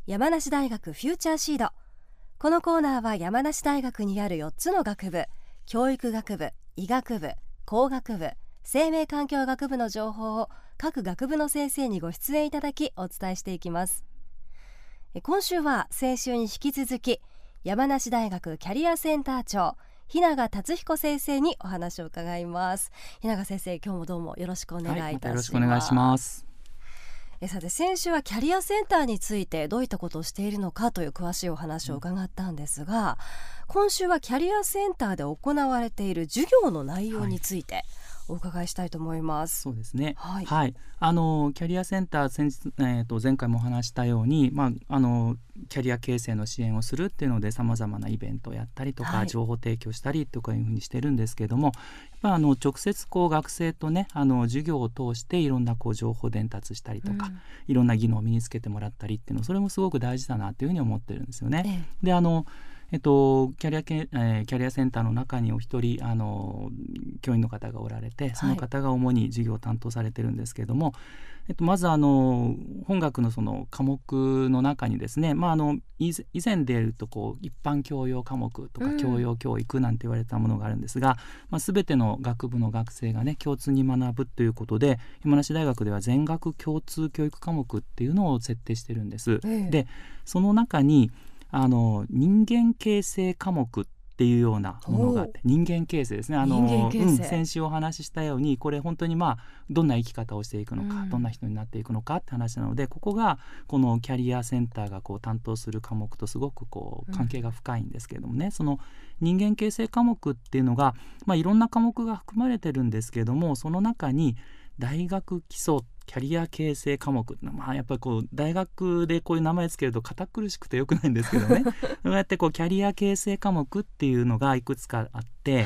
山梨大学フューチャーシード。このコーナーは山梨大学にある4つの学部、教育学部、医学部、工学部、生命環境学部の情報を各学部の先生にご出演いただきお伝えしていきます。今週は先週に引き続き山梨大学キャリアセンター長日永達彦先生にお話を伺います。日永先生、今日もどうもよろしくお願いいたします。 またよろしくお願いします。 さて、先週はキャリアセンターについてどういったことをしているのかという詳しいお話を伺ったんですが、今週はキャリアセンターで行われている授業の内容についてお伺いしたいと思います。 そうですね、はい、キャリアセンター前回もお話したように、キャリア形成の支援をするっていうので様々なイベントをやったりとか、情報提供したりとかいうふうにしてるんですけれども、やっぱ直接学生とね授業を通していろんな情報伝達したりとか、いろんな技能を身につけてもらったりっていうの、それもすごく大事だなというふうに思ってるんですよね。でキャリアセンターの中にお一人教員の方がおられて、その方が主に授業を担当されてるんですけれども、まず本学のその科目の中にですね、以前でいうと一般教養科目とか教養教育なんて言われたものがあるんですが、全ての学部の学生がね共通に学ぶということで、山梨大学では全学共通教育科目っていうのを設定してるんです。でその中に人間形成科目っていうようなものがあって、人間形成ですね。先週お話ししたように、これ本当にどんな生き方をしていくのか、どんな人になっていくのかって話なので、ここがこのキャリアセンターが担当する科目とすごく関係が深いんですけれどもね、その人間形成科目っていうのが、いろんな科目が含まれてるんですけれども、その中に大学基礎キャリア形成科目、やっぱり大学でこういう名前つけると堅苦しくてよくないんですけどねそうやってキャリア形成科目っていうのがいくつかあって、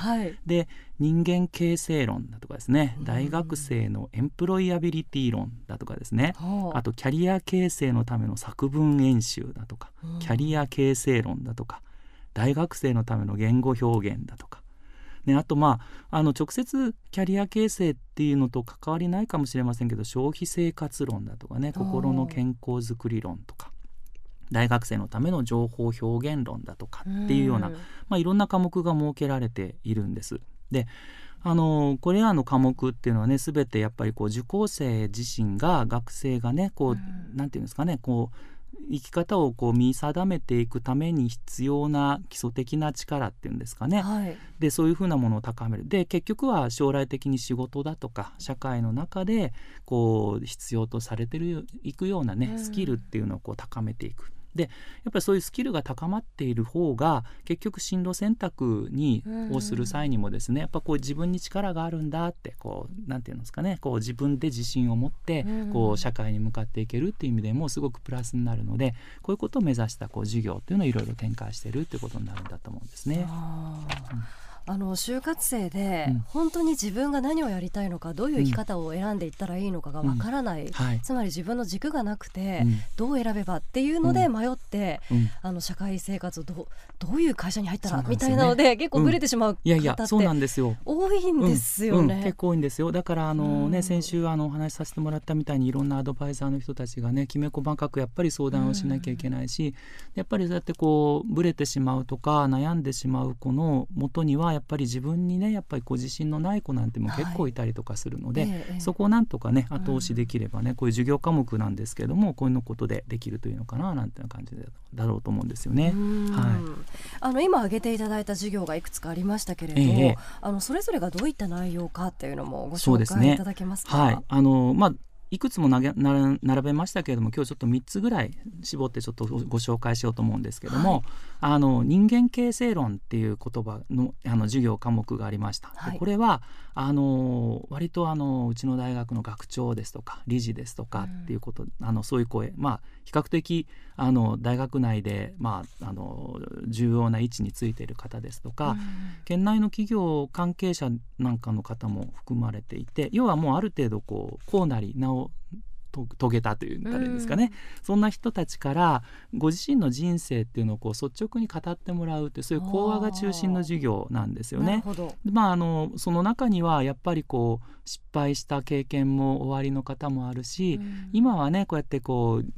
で人間形成論だとかですね、大学生のエンプロイアビリティ論だとかですね、あとキャリア形成のための作文演習だとか、キャリア形成論だとか、大学生のための言語表現だとかあと直接キャリア形成っていうのと関わりないかもしれませんけど、消費生活論だとかね、心の健康づくり論とか、大学生のための情報表現論だとかっていうような、いろんな科目が設けられているんです。でこれらの科目っていうのはね、全てやっぱり受講生自身が、学生がねなんていうんですかね、生き方を見定めていくために必要な基礎的な力っていうんですかね、でそういうふうなものを高める。で結局は将来的に仕事だとか社会の中で必要とされていくようなねスキルっていうのを高めていく。でやっぱりそういうスキルが高まっている方が、結局進路選択をする際にもですね、やっぱ自分に力があるんだってなんていうんですかね、自分で自信を持って社会に向かっていけるっていう意味でもすごくプラスになるので、こういうことを目指した授業っていうのをいろいろ展開しているっていうことになるんだと思うんですね。 就活生で本当に自分が何をやりたいのか、どういう生き方を選んでいったらいいのかがわからない、つまり自分の軸がなくて、どう選べばっていうので迷って、社会生活をどういう会社に入ったらみたいなので結構ブレてしまう方ってそうなんですよ、 多いんですよね。 結構多いんですよ。だから先週お話しさせてもらったみたいに、いろんなアドバイザーの人たちがねきめ細かくやっぱり相談をしなきゃいけないし、やっぱりそうやってブレてしまうとか悩んでしまう子の元にはやっぱり自分にね自信のない子なんても結構いたりとかするので、そこをなんとかね後押しできればね、こういう授業科目なんですけども、こういうことでできるというのかななんていう感じだろうと思うんですよね。 今挙げていただいた授業がいくつかありましたけれども、それぞれがどういった内容かっていうのもご紹介いただけますか。 いくつも並べましたけれども、今日ちょっと3つぐらい絞ってちょっとご紹介しようと思うんですけども、人間形成論っていう言葉の授業科目がありました。でこれは割とうちの大学の学長ですとか理事ですとかっていうこと、そういう声、比較的大学内で、重要な位置についている方ですとか、県内の企業関係者なんかの方も含まれていて、要はもうある程度こうなり名を遂げたというんですかね、そんな人たちからご自身の人生っていうのを率直に語ってもらうって、そういう講話が中心の授業なんですよね。その中にはやっぱり失敗した経験もおありの方もあるし、今はねこうやって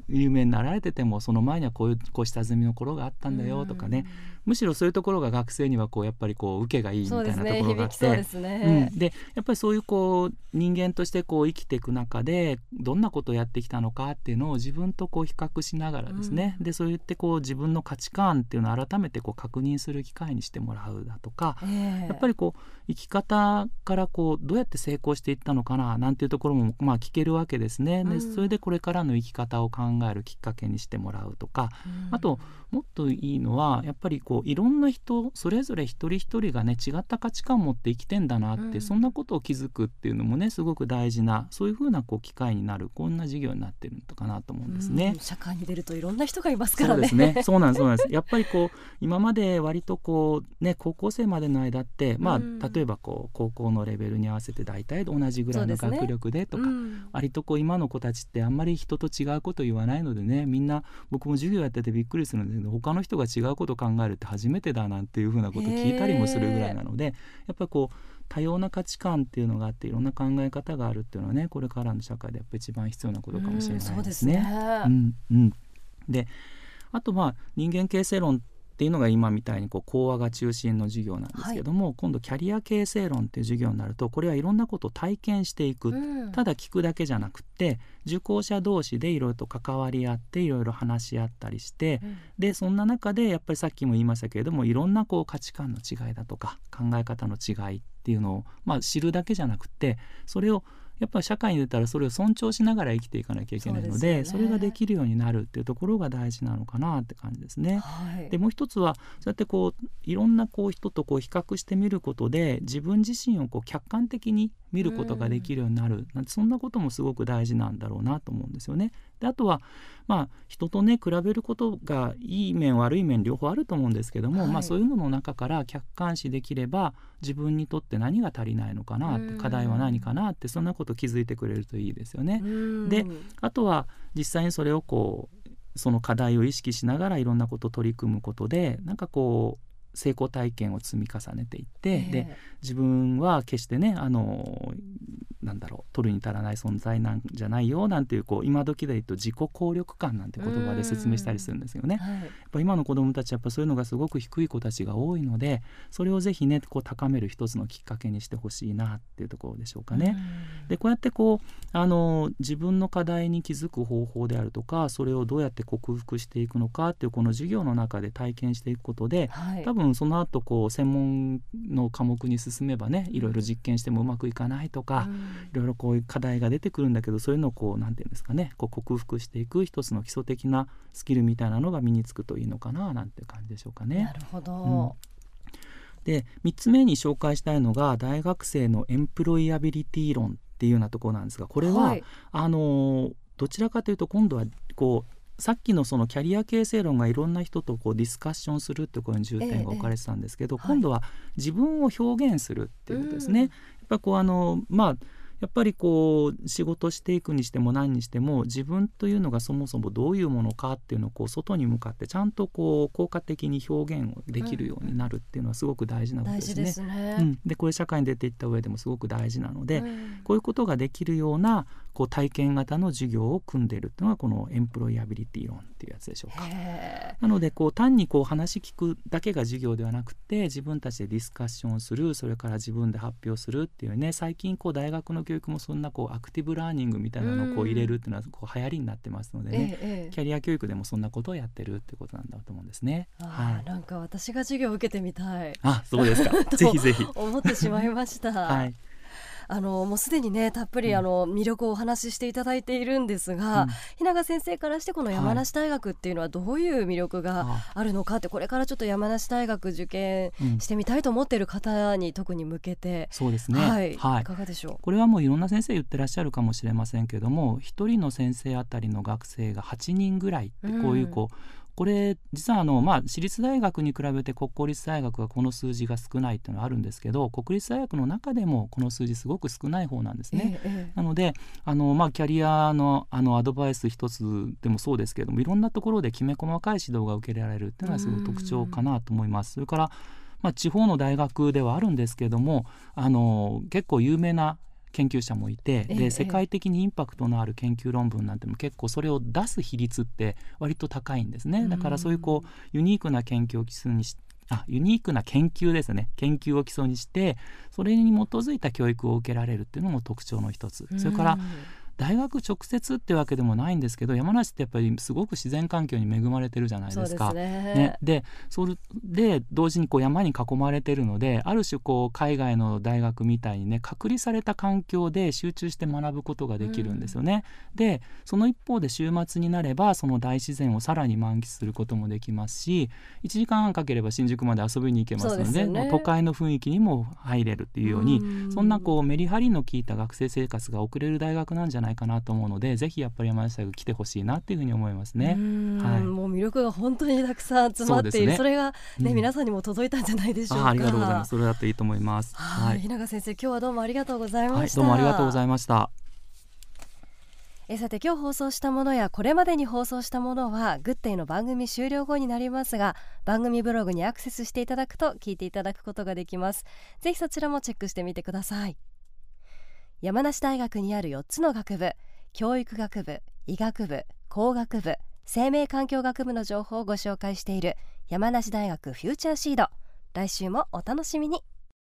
有名になられててもその前にはこう下積みの頃があったんだよとかね、むしろそういうところが学生にはやっぱり受けがいいみたいなところがあって、 そうですね、 でやっぱりそういう人間として生きていく中でどんなことをやってきたのかっていうのを自分と比較しながらですね、でそう言って自分の価値観っていうのを改めて確認する機会にしてもらうだとか、やっぱり生き方からどうやって成功していったのかななんていうところも聞けるわけですね。でそれでこれからの生き方を考えるきっかけにしてもらうとか、あともっといいのはやっぱりいろんな人それぞれ一人一人がね違った価値観を持って生きてんだなって、そんなことを気づくっていうのもねすごく大事な、そういうふうな機会になる、こんな授業になってるのかなと思うんですね。 社会に出るといろんな人がいますからね。 そうですね、そうなんですやっぱり今まで割と高校生までの間って、例えば高校のレベルに合わせて大体同じぐらいの学力でとか、割と今の子たちってあんまり人と違うこと言わないのでね、みんな僕も授業やっててびっくりするんですけど、他の人が違うことを考えるって初めてだなんていうふうなことを聞いたりもするぐらいなので、やっぱり多様な価値観っていうのがあっていろんな考え方があるっていうのはね、これからの社会でやっぱ一番必要なことかもしれないですね。 そうですね。 であと人間形成論っていうのが今みたいに講話が中心の授業なんですけども、今度キャリア形成論っていう授業になると、これはいろんなことを体験していく、ただ聞くだけじゃなくて受講者同士でいろいろと関わり合っていろいろ話し合ったりして、でそんな中でやっぱりさっきも言いましたけれども、いろんな価値観の違いだとか考え方の違いっていうのを、知るだけじゃなくて、それをやっぱり社会に出たらそれを尊重しながら生きていかなきゃいけないので、それができるようになるっていうところが大事なのかなって感じですね。でもう一つはそうやっていろんな人と比較してみることで自分自身を客観的に見ることができるようになる、なんてそんなこともすごく大事なんだろうなと思うんですよね。であとは人とね比べることがいい面悪い面両方あると思うんですけども、そういうのの中から客観視できれば自分にとって何が足りないのかなって、課題は何かなって、そんなこと気づいてくれるといいですよね。であとは実際にそれをその課題を意識しながらいろんなことを取り組むことで、成功体験を積み重ねていって、で自分は決してね取るに足らない存在なんじゃないよなんていう今時で言うと自己効力感なんて言葉で説明したりするんですよね。やっぱ今の子どもたちやっぱそういうのがすごく低い子たちが多いので、それをぜひね高める一つのきっかけにしてほしいなっていうところでしょうかね。でこうやって自分の課題に気づく方法であるとか、それをどうやって克服していくのかっていうこの授業の中で体験していくことで、多分その後専門の科目に進めばね、いろいろ実験してもうまくいかないとか、いろいろこういう課題が出てくるんだけど、そういうのをなんていうんですかね、克服していく一つの基礎的なスキルみたいなのが身につくといいのかななんていう感じでしょうかね。 なるほど。 で3つ目に紹介したいのが大学生のエンプロイアビリティ論っていうようなところなんですが、これは、どちらかというと今度はさっきのそのキャリア形成論がいろんな人とディスカッションするってころに重点が置かれてたんですけど、今度は自分を表現するっていうことですね。やっぱり仕事していくにしても何にしても、自分というのがそもそもどういうものかっていうのを外に向かってちゃんと効果的に表現をできるようになるっていうのはすごく大事なことですね。 大事ですね。 でこれ社会に出ていった上でもすごく大事なので、こういうことができるような体験型の授業を組んでいるっていうのがこのエンプロイアビリティ論っていうやつでしょうか。なので単に話聞くだけが授業ではなくて、自分たちでディスカッションする、それから自分で発表するっていうね、最近大学の教育もそんなアクティブラーニングみたいなのを入れるっていうのは流行りになってますのでね、キャリア教育でもそんなことをやってるってことなんだと思うんですね。 なんか私が授業を受けてみたい。 そうですかぜひぜひ思ってしまいました。もうすでにねたっぷり魅力をお話ししていただいているんですが、日永先生からしてこの山梨大学っていうのはどういう魅力があるのかって、これからちょっと山梨大学受験してみたいと思っている方に特に向けて、 そうですね、 いかがでしょう。 これはもういろんな先生言ってらっしゃるかもしれませんけども、一人の先生あたりの学生が8人ぐらいってこういうこれ実は私立大学に比べて国公立大学はこの数字が少ないっていうのはあるんですけど、国立大学の中でもこの数字すごく少ない方なんですね。なのでキャリアのアドバイス一つでもそうですけれども、いろんなところできめ細かい指導が受けられるっていうのはすごい特徴かなと思います。それから地方の大学ではあるんですけれども、結構有名な研究者もいて、で世界的にインパクトのある研究論文なんても結構それを出す比率って割と高いんですね。だからそういうユニークな研究を基礎にしユニークな研究ですね、研究を基礎にしてそれに基づいた教育を受けられるっていうのも特徴の一つ。それから大学直接ってわけでもないんですけど、山梨ってやっぱりすごく自然環境に恵まれてるじゃないですか。 そうですね。 でそれで同時に山に囲まれてるので、ある種海外の大学みたいにね、隔離された環境で集中して学ぶことができるんですよね。でその一方で週末になればその大自然をさらに満喫することもできますし、1時間半かければ新宿まで遊びに行けますので、もう都会の雰囲気にも入れるっていうように、そんなメリハリの効いた学生生活が送れる大学なんじゃないかなと思うので、ぜひやっぱり山梨大学来てほしいなっていうふうに思いますね。 もう魅力が本当にたくさん詰まっている。 それが、皆さんにも届いたんじゃないでしょうか。 ありがとうございます。それだといいと思います。 日永先生、今日はどうもありがとうございました。 どうもありがとうございました。 さて今日放送したものやこれまでに放送したものはグッデイの番組終了後になりますが、番組ブログにアクセスしていただくと聞いていただくことができます。ぜひそちらもチェックしてみてください。山梨大学にある4つの学部、教育学部、医学部、工学部、生命環境学部の情報をご紹介している山梨大学フューチャーシード。来週もお楽しみに。